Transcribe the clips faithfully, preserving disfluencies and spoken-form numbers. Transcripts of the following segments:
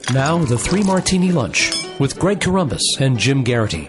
Now, the Three Martini Lunch with Greg Corombos and Jim Garrity.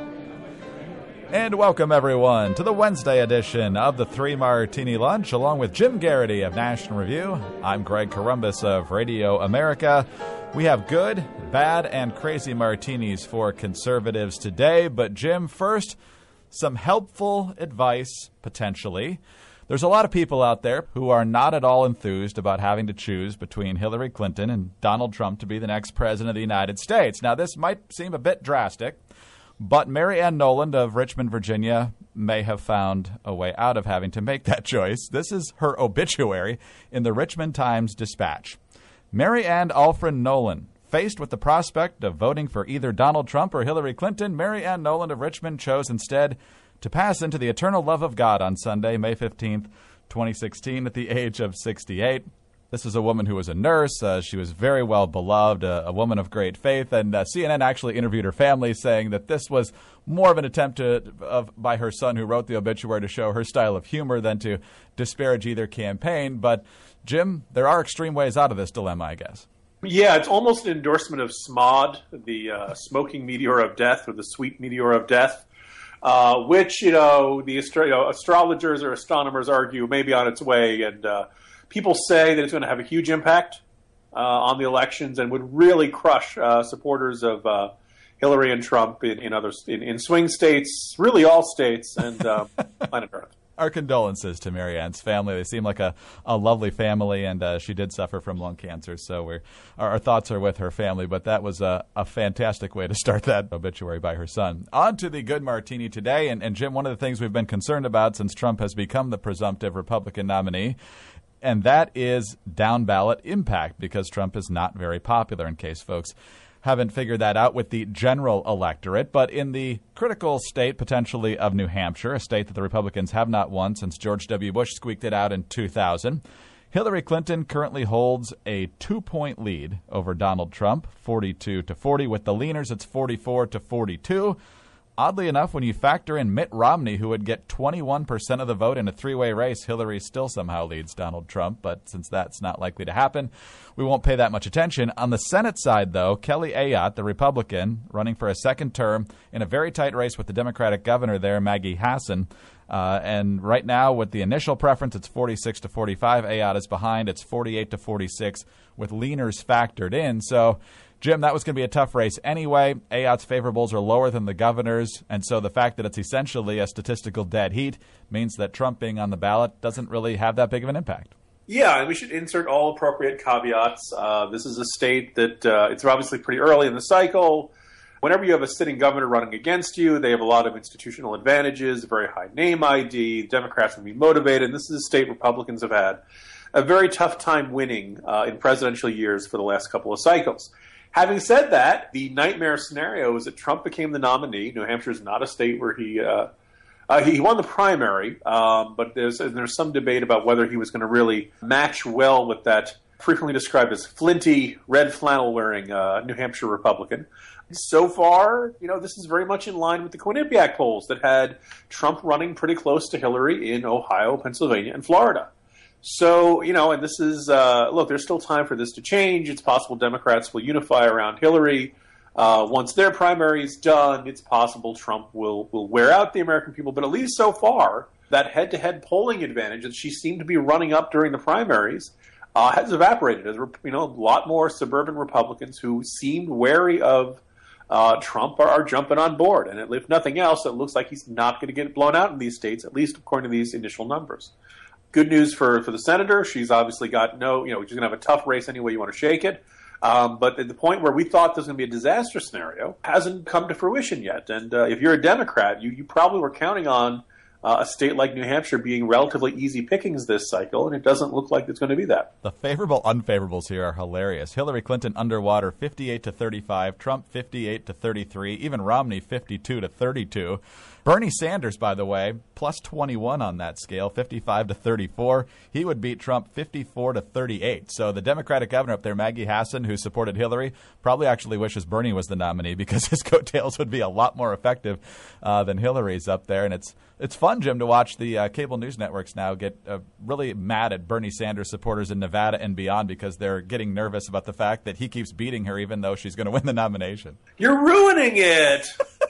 And welcome, everyone, to the Wednesday edition of the Three Martini Lunch, along with Jim Garrity of National Review. I'm Greg Corombos of Radio America. We have good, bad, and crazy martinis for conservatives today. But, Jim, first, some helpful advice, potentially. There's a lot of people out there who are not at all enthused about having to choose between Hillary Clinton and Donald Trump to be the next president of the United States. Now, this might seem a bit drastic, but Mary Ann Noland of Richmond, Virginia, may have found a way out of having to make that choice. This is her obituary in the Richmond Times-Dispatch. Mary Ann Alfred Noland, faced with the prospect of voting for either Donald Trump or Hillary Clinton, Mary Ann Noland of Richmond chose instead to pass into the eternal love of God on Sunday, May fifteenth, twenty sixteen, at the age of sixty-eight. This is a woman who was a nurse. Uh, she was very well beloved, a, a woman of great faith. And uh, C N N actually interviewed her family, saying that this was more of an attempt to, of, by her son, who wrote the obituary, to show her style of humor than to disparage either campaign. But, Jim, there are extreme ways out of this dilemma, I guess. Yeah, it's almost an endorsement of SMOD, the uh, smoking meteor of death, or the sweet meteor of death. Uh, which, you know, the astro- you know, astrologers or astronomers argue may be on its way. And uh, people say that it's going to have a huge impact uh, on the elections and would really crush uh, supporters of uh, Hillary and Trump in, in other in, in swing states, really all states, and uh, planet Earth. Our condolences to Mary Ann's family. They seem like a, a lovely family, and uh, she did suffer from lung cancer, so we're, our, our thoughts are with her family. But that was a, a fantastic way to start that obituary by her son. On to the good martini today, and, and Jim, one of the things we've been concerned about since Trump has become the presumptive Republican nominee, and that is down-ballot impact, because Trump is not very popular, in case folks haven't figured that out with the general electorate. But in the critical state, potentially, of New Hampshire, a state that the Republicans have not won since George W. Bush squeaked it out in two thousand, Hillary Clinton currently holds a two-point lead over Donald Trump, forty-two to forty. With the leaners, it's forty-four to forty-two. Oddly enough, when you factor in Mitt Romney, who would get twenty-one percent of the vote in a three-way race, Hillary still somehow leads Donald Trump. But since that's not likely to happen, we won't pay that much attention. On the Senate side, though, Kelly Ayotte, the Republican, running for a second term in a very tight race with the Democratic governor there, Maggie Hassan. Uh, and right now, with the initial preference, it's forty-six to forty-five. Ayotte is behind. It's forty-eight to forty-six with leaners factored in. So, Jim, that was going to be a tough race anyway. Ayotte's favorables are lower than the governor's, and so the fact that it's essentially a statistical dead heat means that Trump being on the ballot doesn't really have that big of an impact. Yeah, and we should insert all appropriate caveats. Uh, this is a state that uh, it's obviously pretty early in the cycle. Whenever you have a sitting governor running against you, they have a lot of institutional advantages, a very high name I D. Democrats will be motivated. And this is a state Republicans have had a very tough time winning uh, in presidential years for the last couple of cycles. Having said that, the nightmare scenario is that Trump became the nominee. New Hampshire is not a state where he uh, uh, he won the primary, um, but there's there's some debate about whether he was going to really match well with that frequently described as flinty, red flannel-wearing uh, New Hampshire Republican. So far, you know, this is very much in line with the Quinnipiac polls that had Trump running pretty close to Hillary in Ohio, Pennsylvania, and Florida. So, you know, and this is, uh, look, there's still time for this to change. It's possible Democrats will unify around Hillary. Uh, once their primary is done, it's possible Trump will, will wear out the American people. But at least so far, that head-to-head polling advantage that she seemed to be running up during the primaries uh, has evaporated. As, you know, a lot more suburban Republicans who seemed wary of uh, Trump are, are jumping on board. And if nothing else, it looks like he's not going to get blown out in these states, at least according to these initial numbers. Good news for, for the senator. She's obviously got no, you know, she's going to have a tough race any way you want to shake it. Um, but at the point where we thought this was going to be a disaster scenario hasn't come to fruition yet. And uh, if you're a Democrat, you, you probably were counting on uh, a state like New Hampshire being relatively easy pickings this cycle, and it doesn't look like it's going to be that. The favorable unfavorables here are hilarious. Hillary Clinton underwater, fifty-eight to thirty-five. Trump, fifty-eight to thirty-three. Even Romney, fifty-two to thirty-two. Bernie Sanders, by the way, plus twenty-one on that scale, fifty-five to thirty-four. He would beat Trump fifty-four to thirty-eight. So the Democratic governor up there, Maggie Hassan, who supported Hillary, probably actually wishes Bernie was the nominee because his coattails would be a lot more effective uh, than Hillary's up there. And it's it's fun, Jim, to watch the uh, cable news networks now get uh, really mad at Bernie Sanders supporters in Nevada and beyond because they're getting nervous about the fact that he keeps beating her even though she's going to win the nomination. You're ruining it!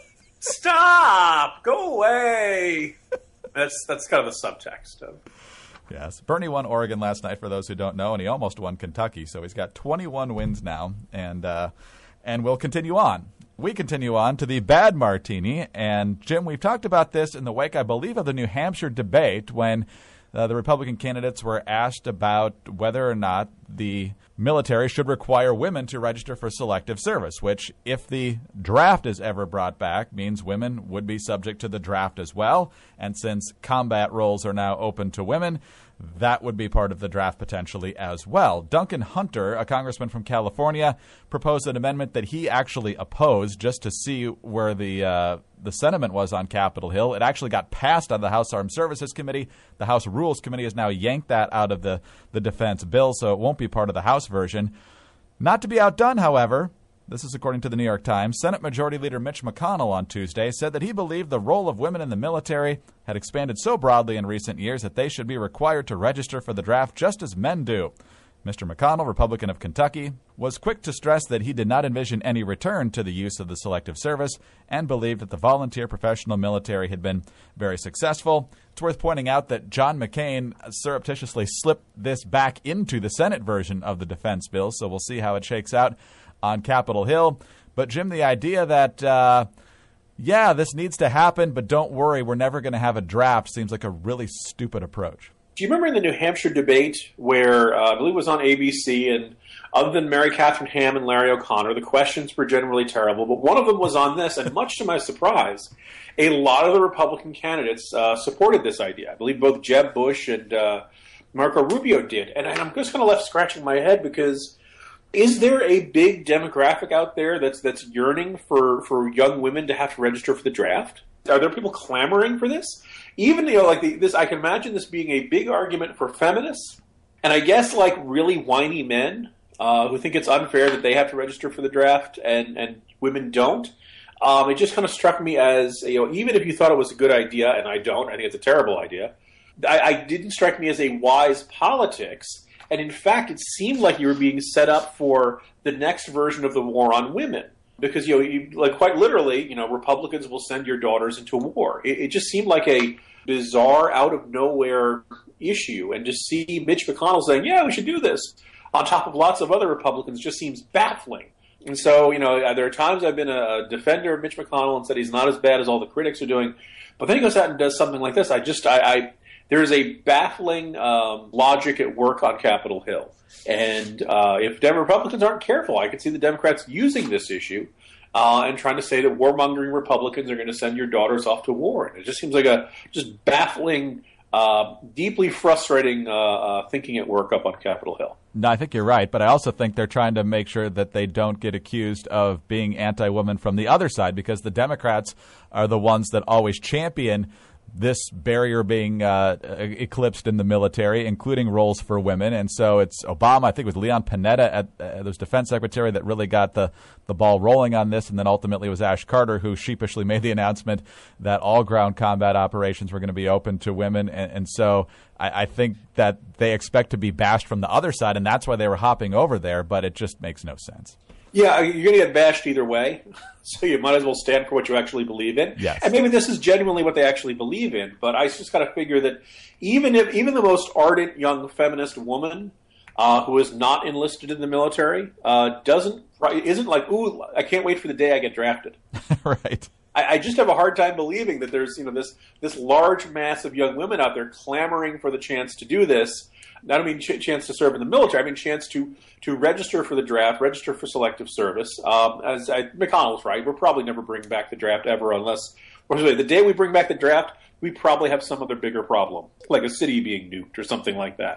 Stop! Go away! That's that's kind of the subtext of. Yes. Bernie won Oregon last night, for those who don't know, and he almost won Kentucky. So he's got twenty-one wins now, and uh, and we'll continue on. We continue on to the bad martini. And, Jim, we've talked about this in the wake, I believe, of the New Hampshire debate when uh, the Republican candidates were asked about whether or not the military should require women to register for selective service, which, if the draft is ever brought back, means women would be subject to the draft as well. And since combat roles are now open to women, that would be part of the draft potentially as well. Duncan Hunter, a congressman from California, proposed an amendment that he actually opposed just to see where the uh, the sentiment was on Capitol Hill. It actually got passed on the House Armed Services Committee. The House Rules Committee has now yanked that out of the, the defense bill, so it won't be part of the House version. Not to be outdone, however, this is according to the New York Times, Senate Majority Leader Mitch McConnell on Tuesday said that he believed the role of women in the military had expanded so broadly in recent years that they should be required to register for the draft just as men do. Mister McConnell, Republican of Kentucky, was quick to stress that he did not envision any return to the use of the selective service and believed that the volunteer professional military had been very successful. It's worth pointing out that John McCain surreptitiously slipped this back into the Senate version of the defense bill, so we'll see how it shakes out on Capitol Hill. But, Jim, the idea that, uh, yeah, this needs to happen, but don't worry, we're never going to have a draft seems like a really stupid approach. Do you remember in the New Hampshire debate where uh, I believe it was on A B C, and other than Mary Catherine Ham and Larry O'Connor, the questions were generally terrible, but one of them was on this, and much to my surprise, a lot of the Republican candidates uh, supported this idea. I believe both Jeb Bush and uh, Marco Rubio did, and I'm just kind of left scratching my head because is there a big demographic out there that's that's yearning for, for young women to have to register for the draft? Are there people clamoring for this? Even, you know, like the, this, I can imagine this being a big argument for feminists, and I guess like really whiny men uh, who think it's unfair that they have to register for the draft and, and women don't. Um, it just kind of struck me as, you know, even if you thought it was a good idea, and I don't, I think it's a terrible idea, I, I didn't strike me as a wise politics. And in fact, it seemed like you were being set up for the next version of the war on women. Because, you know, you, like quite literally, you know, Republicans will send your daughters into a war. It, it just seemed like a bizarre, out-of-nowhere issue. And to see Mitch McConnell saying, yeah, we should do this, on top of lots of other Republicans, just seems baffling. And so, you know, there are times I've been a defender of Mitch McConnell and said he's not as bad as all the critics are doing. But then he goes out and does something like this. I just, I, I there is a baffling um, logic at work on Capitol Hill. And uh, if Dem- Republicans aren't careful, I could see the Democrats using this issue uh, and trying to say that warmongering Republicans are going to send your daughters off to war. And it just seems like a just baffling, uh, deeply frustrating uh, uh, thinking at work up on Capitol Hill. No, I think you're right, but I also think they're trying to make sure that they don't get accused of being anti-woman from the other side, because the Democrats are the ones that always champion this barrier being uh, eclipsed in the military, including roles for women. And so it's Obama, I think it was Leon Panetta, at, uh, the defense secretary, that really got the, the ball rolling on this. And then ultimately it was Ash Carter who sheepishly made the announcement that all ground combat operations were going to be open to women. And, and so I, I think that they expect to be bashed from the other side, and that's why they were hopping over there, but it just makes no sense. Yeah, you're going to get bashed either way, so you might as well stand for what you actually believe in. Yes. And maybe this is genuinely what they actually believe in, but I just got to figure that even if even the most ardent young feminist woman uh, who is not enlisted in the military uh, doesn't isn't like, ooh, I can't wait for the day I get drafted. Right. I, I just have a hard time believing that there's you know this this large mass of young women out there clamoring for the chance to do this. I don't mean ch- chance to serve in the military. I mean chance to to register for the draft, register for selective service. Um, as I, McConnell's right, we'll probably never bring back the draft ever unless, or sorry, the day we bring back the draft, we probably have some other bigger problem, like a city being nuked or something like that.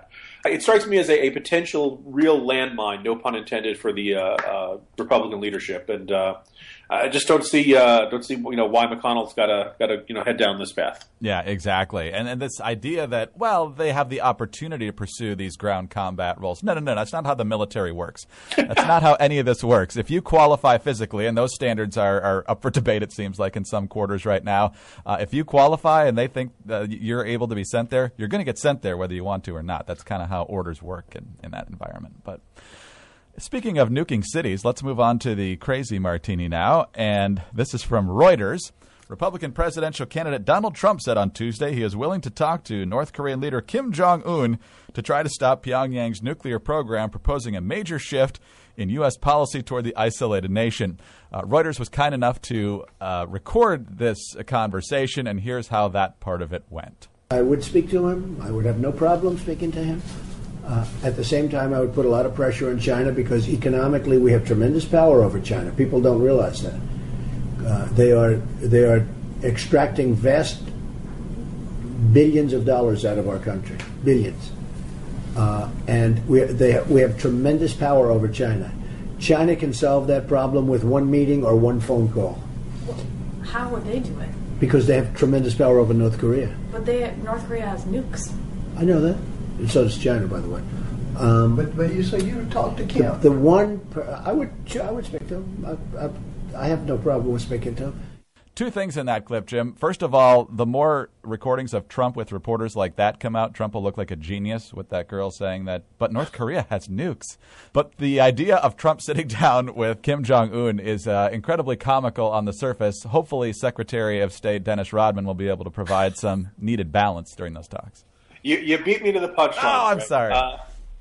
It strikes me as a, a potential real landmine, no pun intended, for the uh, uh, Republican leadership, and uh, I just don't see uh, don't see you know why McConnell's got to got to you know head down this path. Yeah, exactly. And and this idea that, well, they have the opportunity to pursue these ground combat roles. No, no, no. That's not how the military works. That's not how any of this works. If you qualify physically, and those standards are, are up for debate, it seems like, in some quarters right now, uh, if you qualify and they think uh, you're able to be sent there, you're going to get sent there whether you want to or not. That's kind of how orders work in, in that environment. But speaking of nuking cities, let's move on to the crazy martini now. And this is from Reuters. Republican presidential candidate Donald Trump said on Tuesday he is willing to talk to North Korean leader Kim Jong-un to try to stop Pyongyang's nuclear program, proposing a major shift in U S policy toward the isolated nation. Uh, Reuters was kind enough to uh, record this conversation, and here's how that part of it went. I would speak to him. I would have no problem speaking to him. Uh, at the same time, I would put a lot of pressure on China because economically we have tremendous power over China. People don't realize that. Uh, they are they are extracting vast billions of dollars out of our country, billions, uh, and we they have, we have tremendous power over China. China can solve that problem with one meeting or one phone call. How would they do it? Because they have tremendous power over North Korea. But they North Korea has nukes. I know that. And so does China, by the way. Um, but but you say you would talk to Kim. The, the one I would I would speak to him. I, I, I have no problem with speaking to him. Two things in that clip, Jim. First of all, the more recordings of Trump with reporters like that come out, Trump will look like a genius with that girl saying that, but North Korea has nukes. But the idea of Trump sitting down with Kim Jong-un is uh, incredibly comical on the surface. Hopefully, Secretary of State Dennis Rodman will be able to provide some needed balance during those talks. You, you beat me to the punchline. Oh, I'm right? sorry. Uh,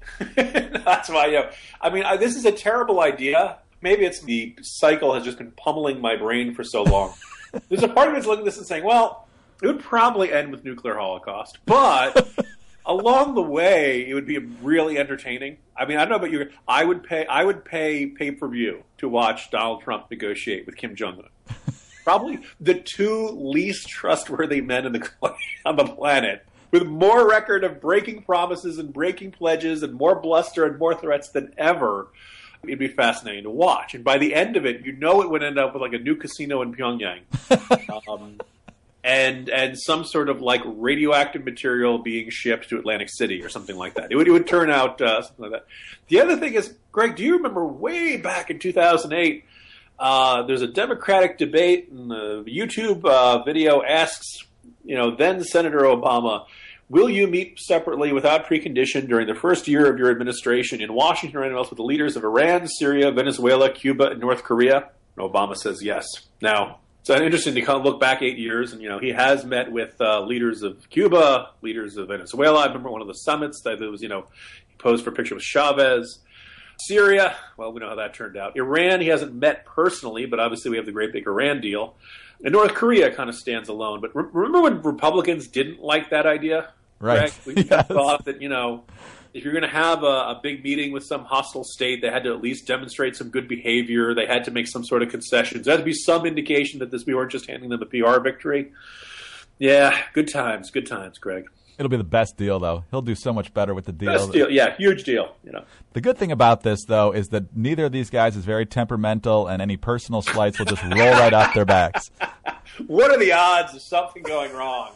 that's why, you know, I mean, I, this is a terrible idea. Maybe it's the cycle has just been pummeling my brain for so long. There's a part of me that's looking at this and saying, well, it would probably end with nuclear holocaust, but along the way, it would be really entertaining. I mean, I don't know about you. I would pay. I would pay pay per view to watch Donald Trump negotiate with Kim Jong Un. Probably the two least trustworthy men in the on the planet, with more record of breaking promises and breaking pledges and more bluster and more threats than ever. It'd be fascinating to watch. And by the end of it, you know it would end up with like a new casino in Pyongyang. um, and and some sort of like radioactive material being shipped to Atlantic City or something like that. It would, it would turn out uh, something like that. The other thing is, Greg, do you remember way back in two thousand eight, uh, there's a Democratic debate and the YouTube uh, video asks, you know, then Senator Obama, will you meet separately without precondition during the first year of your administration in Washington or anywhere else with the leaders of Iran, Syria, Venezuela, Cuba, and North Korea? And Obama says yes. Now, it's interesting to kind of look back eight years, and you know he has met with uh, leaders of Cuba, leaders of Venezuela. I remember one of the summits that was, you know, he posed for a picture with Chavez. Syria, well, we know how that turned out. Iran, he hasn't met personally, but obviously we have the great big Iran deal. And North Korea kind of stands alone. But re- remember when Republicans didn't like that idea? Right. We yes. thought that, you know, if you're going to have a, a big meeting with some hostile state, they had to at least demonstrate some good behavior. They had to make some sort of concessions. There had to be some indication that this we weren't just handing them a P R victory. Yeah, good times, good times, Greg. It'll be the best deal, though. He'll do so much better with the deal. Best deal, yeah, huge deal. You know. The good thing about this, though, is that neither of these guys is very temperamental, and any personal slights will just roll right off their backs. What are the odds of something going wrong?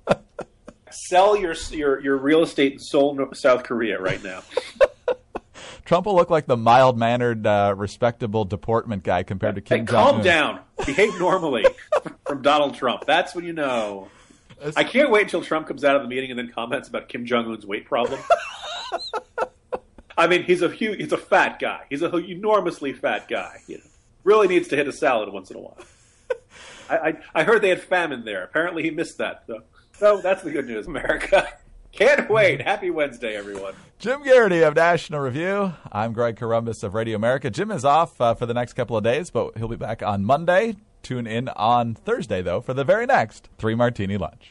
Sell your your your real estate in Seoul, South Korea, right now. Trump will look like the mild-mannered, uh, respectable deportment guy compared to Kim hey, Jong-un. Calm down. Behave normally from Donald Trump. That's when you know. I can't wait until Trump comes out of the meeting and then comments about Kim Jong-un's weight problem. I mean, he's a huge, he's a fat guy. He's an enormously fat guy. You know, really needs to hit a salad once in a while. I, I, I heard they had famine there. Apparently, he missed that. So, so that's the good news, America. Can't wait. Happy Wednesday, everyone. Jim Garrity of National Review. I'm Greg Corombos of Radio America. Jim is off uh, for the next couple of days, but he'll be back on Monday. Tune in on Thursday, though, for the very next Three Martini Lunch.